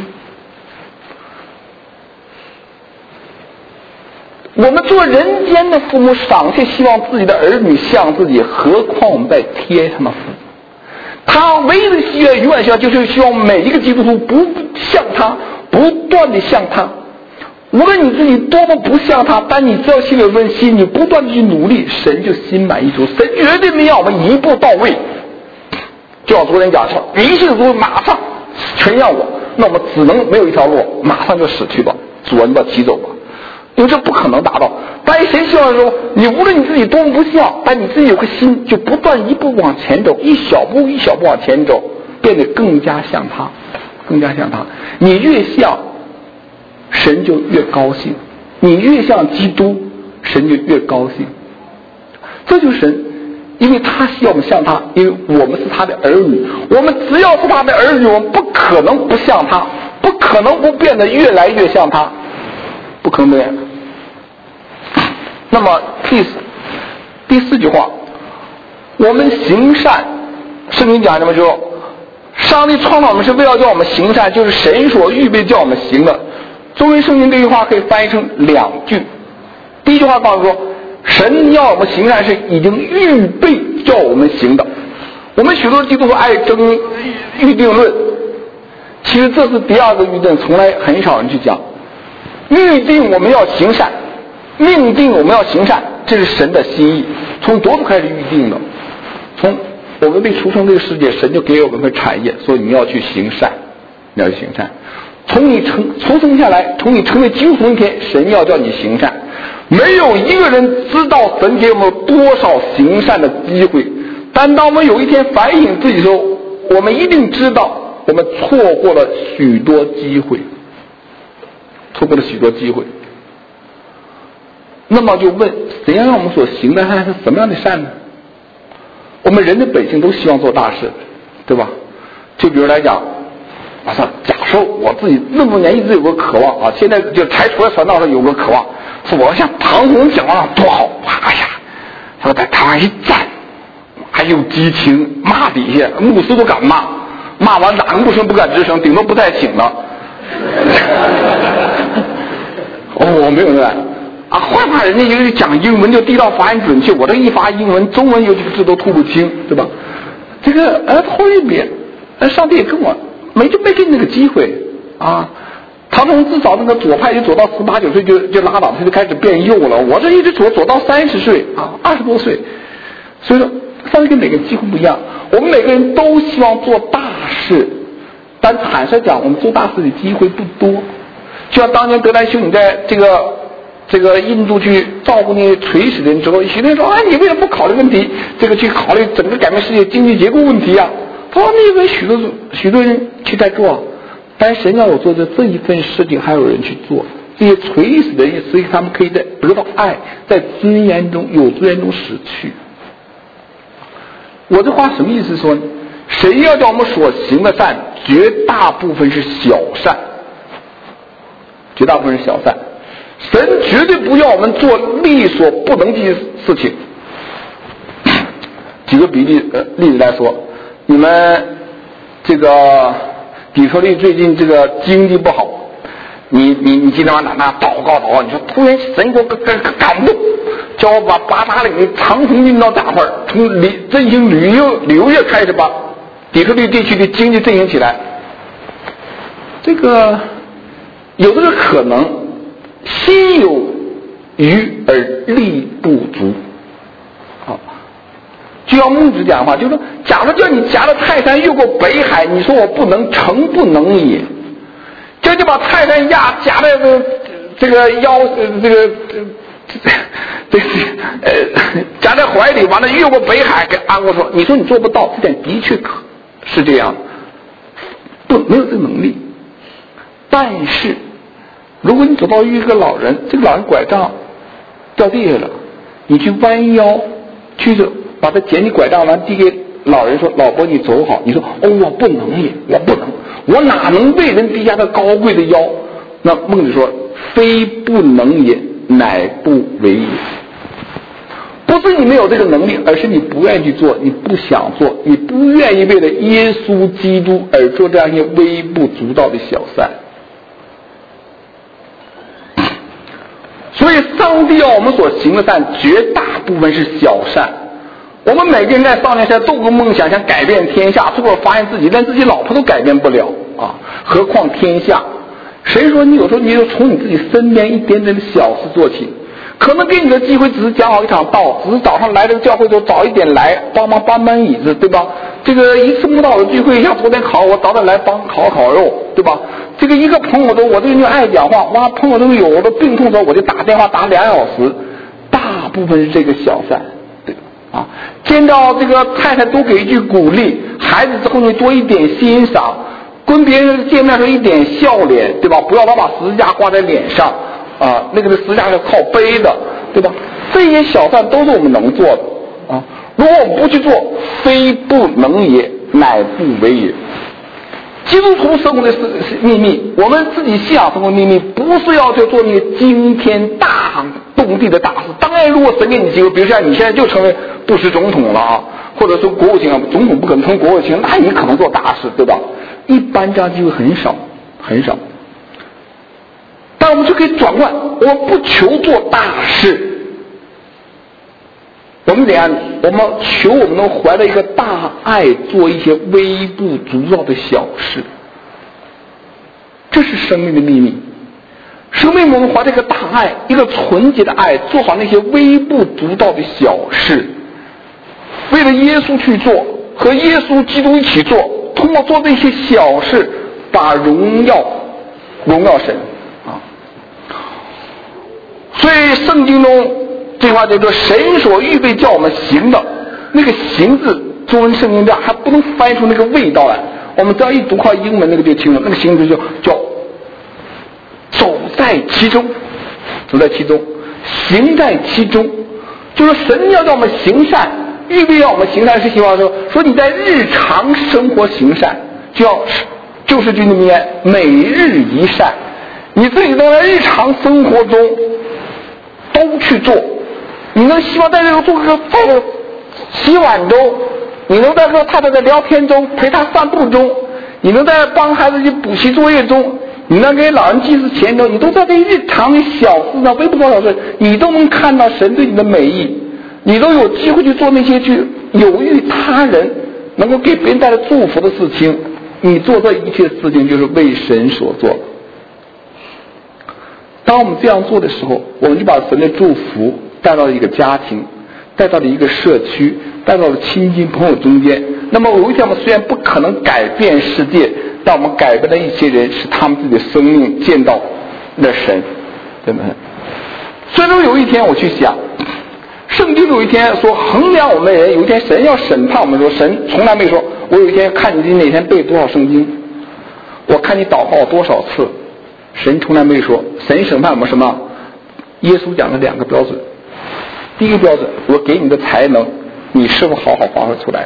我们做人间的父母，尚且希望自己的儿女像自己，何况我们在天上的父母？他唯一的喜悦永远就是希望每一个基督徒不像他，不断的像他。无论你自己多么不像他，但你只要心里有份心，你不断的去努力，神就心满意足。神绝对没让我们一步到位，就像昨天讲说，一切都马上全让我，那我们只能没有一条路，马上就死去吧，主啊，你把我提走吧。因为这不可能达到，但是谁希望说，你无论你自己多么不像，但你自己有个心，就不断一步往前走，一小步一小步往前走，变得更加像他，更加像他。你越像，神就越高兴；你越像基督，神就越高兴。这就是神，因为他希望我们像他，因为我们是他的儿女。我们只要是他的儿女，我们不可能不像他，不可能不变得越来越像他。不可能这样。那么第四句话，我们行善，圣经讲什么？说上帝创造我们是为了叫我们行善，就是神所预备叫我们行的。中文圣经这句话可以翻译成两句。第一句话告诉说，神要我们行善是已经预备叫我们行的。我们许多基督徒爱争预定论，其实这是第二个预定，从来很少人去讲。预定我们要行善，命定我们要行善，这是神的心意。从多少开始预定的？从我们被出生这个世界，神就给我们个产业，说你要去行善，你要去行善。从你出生下来，从你成为基督徒一天，神要叫你行善。没有一个人知道神给我们多少行善的机会，但当我们有一天反省自己的时候，我们一定知道我们错过了许多机会。错过了许多机会，那么就问，怎样让我们所行的善是什么样的善呢？我们人的本性都希望做大事，对吧？就比如来讲，假设我自己那么多年一直有个渴望啊，现在就才出来传道的有个渴望，是我像唐红讲话多好，哎呀，说在台湾一站，还有激情，骂底下牧师都敢骂，骂完哪个牧师不敢吱声，顶多不太请了。我没有那啊，害怕人家一个讲英文就地道发音准确，我这一发英文中文有几个字都吐不清，对吧？这个后一遍，上帝也跟我没给你那个机会啊。唐崇至少那个左派就走到18、19岁就拉倒，他就开始变右了。我这一直走到30岁啊，20多岁，所以说上帝跟每个人机会不一样。我们每个人都希望做大事，但坦率讲，我们做大事的机会不多。就像当年德兰修女在这个印度去照顾那些垂死的人之后，许多人说啊，你为什么不考虑问题？这个去考虑整个改变世界经济结构问题啊？他说那边许多人去在做，但神要我做的这一份事情，还有人去做。这些垂死的人，所以他们可以在得到爱，在尊严中有尊严中死去。我这话什么意思说呢？谁要叫我们所行的善，绝大部分是小善，绝大部分是小善。神绝对不要我们做力所不能及的事情。举个例子来说，你们这个底特律最近这个经济不好，你今天晚上祷告，你说突然神给我感动，叫我把八达岭长虹运到大块，从振兴旅游业开始把底特律地区的经济振兴起来。这个有这个可能。心有余而力不足，好，就像孟子讲的话，就是说，假如叫你夹了泰山越过北海，你说我不能，诚不能也。 这就把泰山夹在这个腰夹在怀里，完了越过北海，跟阿国说：“你说你做不到，这点的确是这样，没有这个能力。但是，如果你走到一个老人，这个老人拐杖掉地下了，你去弯腰去把他捡起拐杖完递给老人说：‘老伯，你走好。’你说：‘哦，我不能也，我不能，我哪能为人低下这高贵的腰？’那孟子说：‘非不能也，乃不为也。’不是你没有这个能力，而是你不愿意去做，你不想做，你不愿意为了耶稣基督而做这样一些微不足道的小善。所以上帝要我们所行的善，绝大部分是小善。我们每个人在少年时代都有个梦想，想改变天下，最后发现自己连自己老婆都改变不了啊，何况天下？谁说你有时候你就从你自己身边一点点的小事做起？可能给你的机会只是讲好一场道，只是早上来这个教会就早一点来，帮忙搬搬椅子，对吧？这个一次慕道的聚会，像昨天我早点来帮烤肉，对吧？这个一个朋友我这个人就爱讲话，哇，朋友都有的病痛的时候，我就打电话打2小时，大部分是这个小善，对啊。见到这个太太多给一句鼓励，孩子之后你多一点欣赏，跟别人见面时候一点笑脸，对吧？不要老把十字架挂在脸上。啊，那个十字架是靠背的，对吧？这些小善都是我们能做的啊。如果我们不去做，非不能也，乃不为也。基督徒生活的是秘密，我们自己信仰生活的秘密，不是要去做那个惊天大动地的大事。当然，如果神给你机会，比如像你现在就成为布什总统了啊，或者说国务卿啊，总统不可能成国务卿，那你可能做大事，对吧？一般这样机会很少，很少。但我们就可以转换，我不求做大事，我们怎样？我们求我们能怀着一个大爱，做一些微不足道的小事，这是生命的秘密。生命我们怀着一个大爱，一个纯洁的爱，做好那些微不足道的小事，为了耶稣去做，和耶稣基督一起做，通过做这些小事，把荣耀神。所以圣经中这句话叫做神所预备叫我们行的，那个行字中文圣经这样还不能翻译出那个味道来，我们只要一读靠英文那个就清楚，那个行字叫走在其中，走在其中，行在其中，就是神要叫我们行善，预备要我们行善，是希望说你在日常生活行善，就是句名言，每日一善，你自己都在日常生活中都去做，你能希望在这个做个洗碗中，你能在和太太的聊天中，陪他散步中，你能在帮孩子去补习作业中，你能给老人祭祀前中，你都在这日常的小事上，微不足道事，你都能看到神对你的美意，你都有机会去做那些去有益他人，能够给别人带来祝福的事情，你做这一切事情就是为神所做。当我们这样做的时候，我们就把神的祝福带到了一个家庭，带到了一个社区，带到了亲近朋友中间。那么有一天我们虽然不可能改变世界，但我们改变了一些人，使他们自己的生命见到了神，对不对？所以说有一天我去想，圣经有一天说衡量我们的人，有一天神要审判我们，说神从来没说我有一天看你哪天背多少圣经，我看你祷告多少次，神从来没说。神审判我们什么？耶稣讲了2个标准。第一个标准，我给你的才能，你是否好好发挥出来的？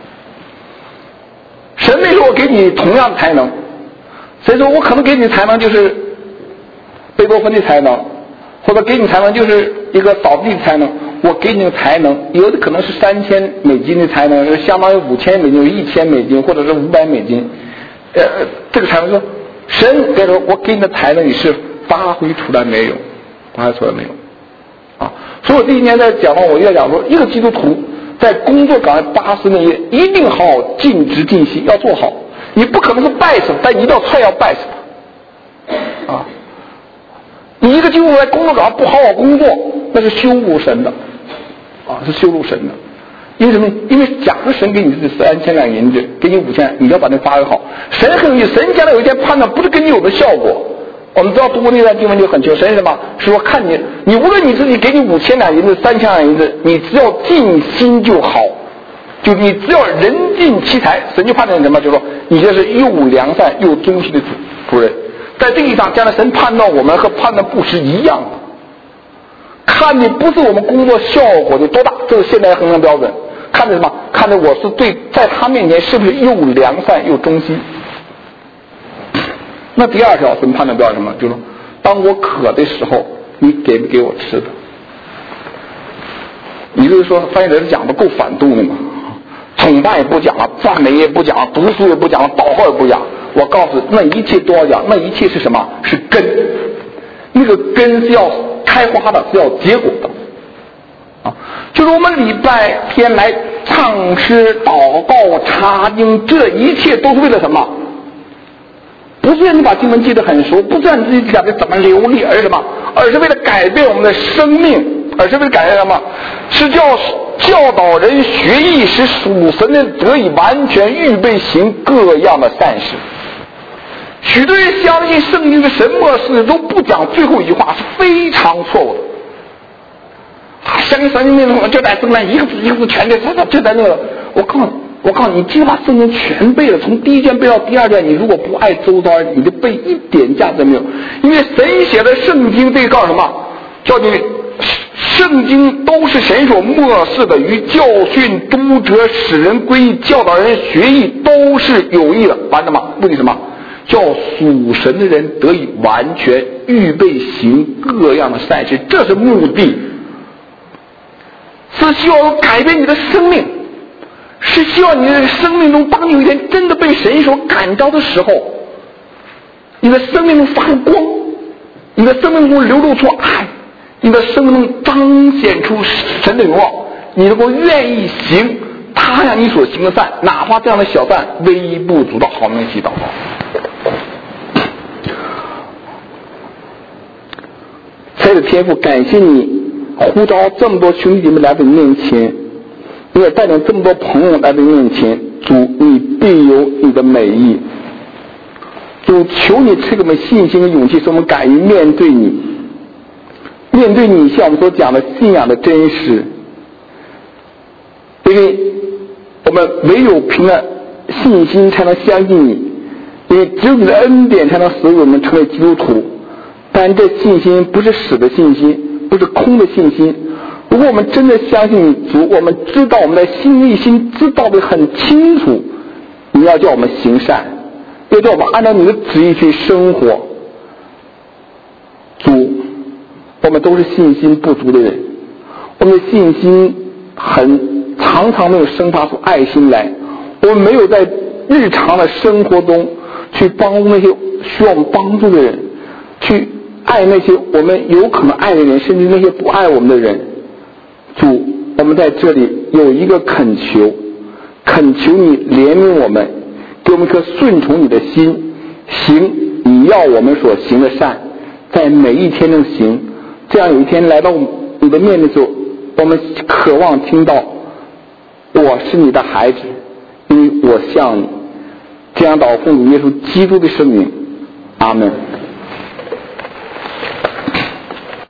神没说我给你同样的才能，神说我可能给你的才能就是贝多芬的才能，或者给你才能就是一个扫地的才能。我给你的才能，有的可能是$3000的才能，相当于$5000，有$1000，或者是$500。这个才能说，神该说我给你的才能你是发挥出来没有？发挥出来没有？啊！所以我第一年在讲话，我要讲说，一个基督徒在工作岗位80年夜一定好好尽职尽心，要做好。你不可能是拜死，但一定要踹要拜死他。啊！你一个基督徒在工作岗位不好好工作，那是羞辱神的，啊，是羞辱神的。 因为什么？因为假如神给你是3000两银子，给你5000，你要把那发挥好。神很有，神将来有一天判断不是跟你有的效果。我们知道读过那段经文就很清楚，神是什么？是说看你无论你自己给你5000两银子、3000两银子，你只要尽心就好，就你只要人尽其才，神就判断什么？就是说你这是又良善又忠心的仆人。在这个意义上，将来神判断我们和判断布施一样的，看的不是我们工作效果有多大，这是现代衡量标准。看的什么？看的我是对在他面前是不是又良善又忠心。那第二条神判断标准什么？就是说当我渴的时候，你给不给我吃的？你就是说翻译人讲的够反动的嘛？崇拜也不讲了，赞美也不讲了，读书也不讲了，祷告也不讲。我告诉你，那一切都要讲，那一切是什么？是根。那个根是要开花的，是要结果的。啊，就是我们礼拜天来唱诗、祷告、查经，这一切都是为了什么？不是让你把经文记得很熟，不是让你自己讲的怎么流利，而是什么？而是为了改变我们的生命，而是为了改变什么？是教导人学艺，使属神的得以完全预备行各样的善事。许多人相信圣经的神默示都不讲最后一句话，是非常错误的。相信圣经那种就在圣经一个字一个字全在就在那个。我告诉你，即使把圣经全背了，从第一卷背到第二卷，你如果不爱周遭，你就背一点价值没有。因为神写的圣经这告诉什么？叫你圣经都是神所默示的，与教训、督责、使人归义、教导人学艺都是有益的。完什么？目的什么？叫属神的人得以完全预备行各样的善事，这是目的，是需要改变你的生命，是希望你的生命中，当你有一天真的被神所感召的时候，你的生命中发出光，你的生命中流露出爱，你的生命中彰显出神的荣耀，你能够愿意行他让你所行的善，哪怕这样的小善微不足道。好，我们一起祷告。亲爱的天父，感谢你呼召这么多兄弟姐妹来到你面前，你也带领这么多朋友来到你面前。主，你必有你的美意。主，求你赐给我们信心和勇气，使我们敢于面对你，面对你像我们所讲的信仰的真实。因为我们唯有凭着信心才能相信你，因为只有你的恩典才能使我们成为基督徒。但这信心不是死的信心，不是空的信心。如果我们真的相信你主，我们知道我们的内心知道的很清楚，你要叫我们行善，要叫我们按照你的旨意去生活。主，我们都是信心不足的人，我们的信心常常没有生发出爱心来，我们没有在日常的生活中去帮助那些需要我们帮助的人，去爱那些我们有可能爱的人，甚至那些不爱我们的人。主，我们在这里有一个恳求你怜悯我们，给我们一颗顺从你的心，行你要我们所行的善，在每一天中行。这样有一天来到你的面的时候，我们渴望听到我是你的孩子，因为我像你。这样祷奉主耶稣基督的圣名，阿门。